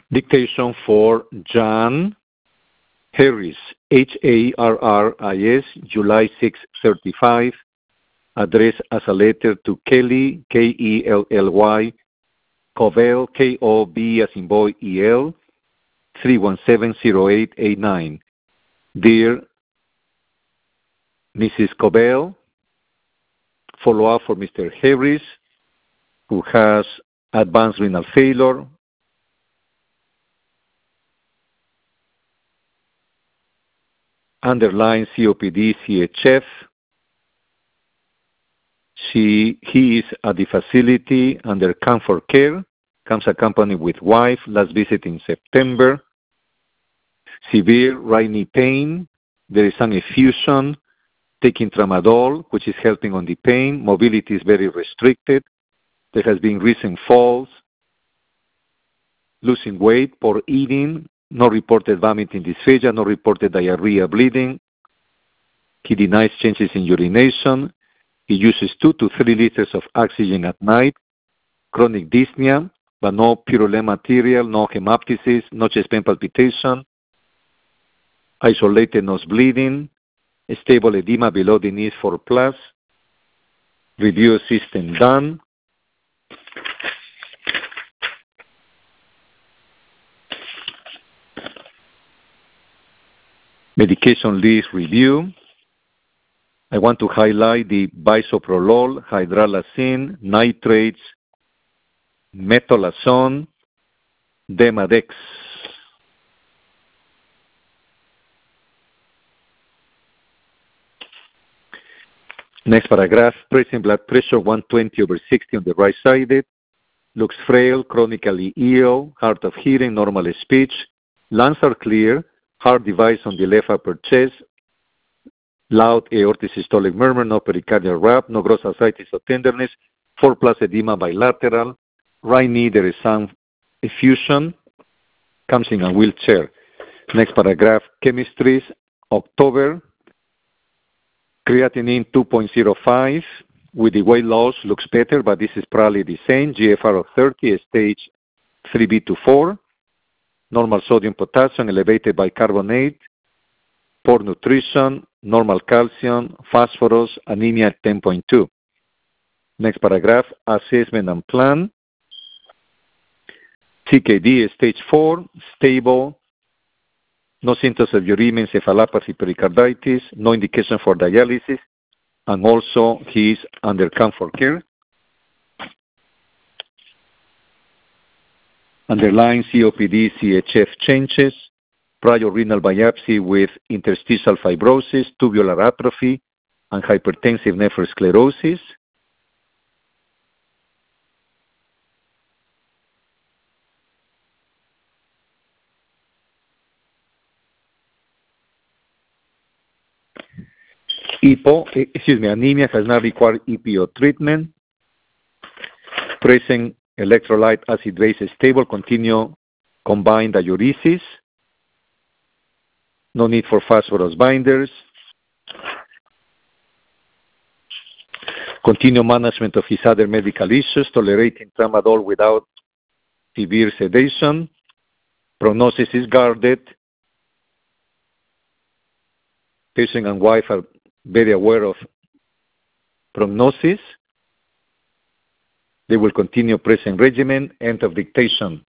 Dictation for Jan Harris, Harris, July 6, 35, addressed as a letter to Kelly, Kelly, Cobell, Kob as in boy, EL, 3170889. Dear Mrs. Cobell, follow-up for Mr. Harris, who has advanced renal failure, underlying COPD, CHF. He is at the facility under comfort care, comes accompanied with wife, last visit in September. Severe right knee pain. There is some effusion, taking tramadol, which is helping on the pain. Mobility is very restricted. There has been recent falls. Losing weight, poor eating, no reported vomiting, dysphagia, no reported diarrhea, bleeding. He denies changes in urination. He uses 2 to 3 liters of oxygen at night. Chronic dyspnea, but no purulent material, no hemoptysis, no chest pain palpitation. Isolated nose bleeding. Stable edema below the knees 4+. Review system done. Medication list review. I want to highlight the bisoprolol, hydralazine, nitrates, metolazone, Demodex. Next paragraph, present blood pressure 120/60 on the right sided, looks frail, chronically ill, hard of hearing, normal speech, lungs are clear, heart device on the left upper chest, loud aortic systolic murmur, no pericardial rap, no gross ascites or tenderness, 4+ edema bilateral, right knee there is some effusion, comes in a wheelchair. Next paragraph, chemistries, October, creatinine 2.05, with the weight loss looks better, but this is probably the same, GFR of 30, stage 3B to 4, normal sodium potassium elevated bicarbonate, poor nutrition, normal calcium, phosphorus, anemia at 10.2. Next paragraph, assessment and plan. CKD stage 4, stable, no symptoms of uremia, encephalopathy, pericarditis, no indication for dialysis, and also he is under comfort care. Underlying COPD, CHF changes, prior renal biopsy with interstitial fibrosis, tubular atrophy, and hypertensive nephrosclerosis. Anemia has not required EPO treatment. Present electrolyte acid base is stable, continue combined diuresis. No need for phosphorus binders. Continue management of his other medical issues, tolerating tramadol without severe sedation. Prognosis is guarded. Patient and wife are very aware of prognosis. They will continue present regimen. End of dictation.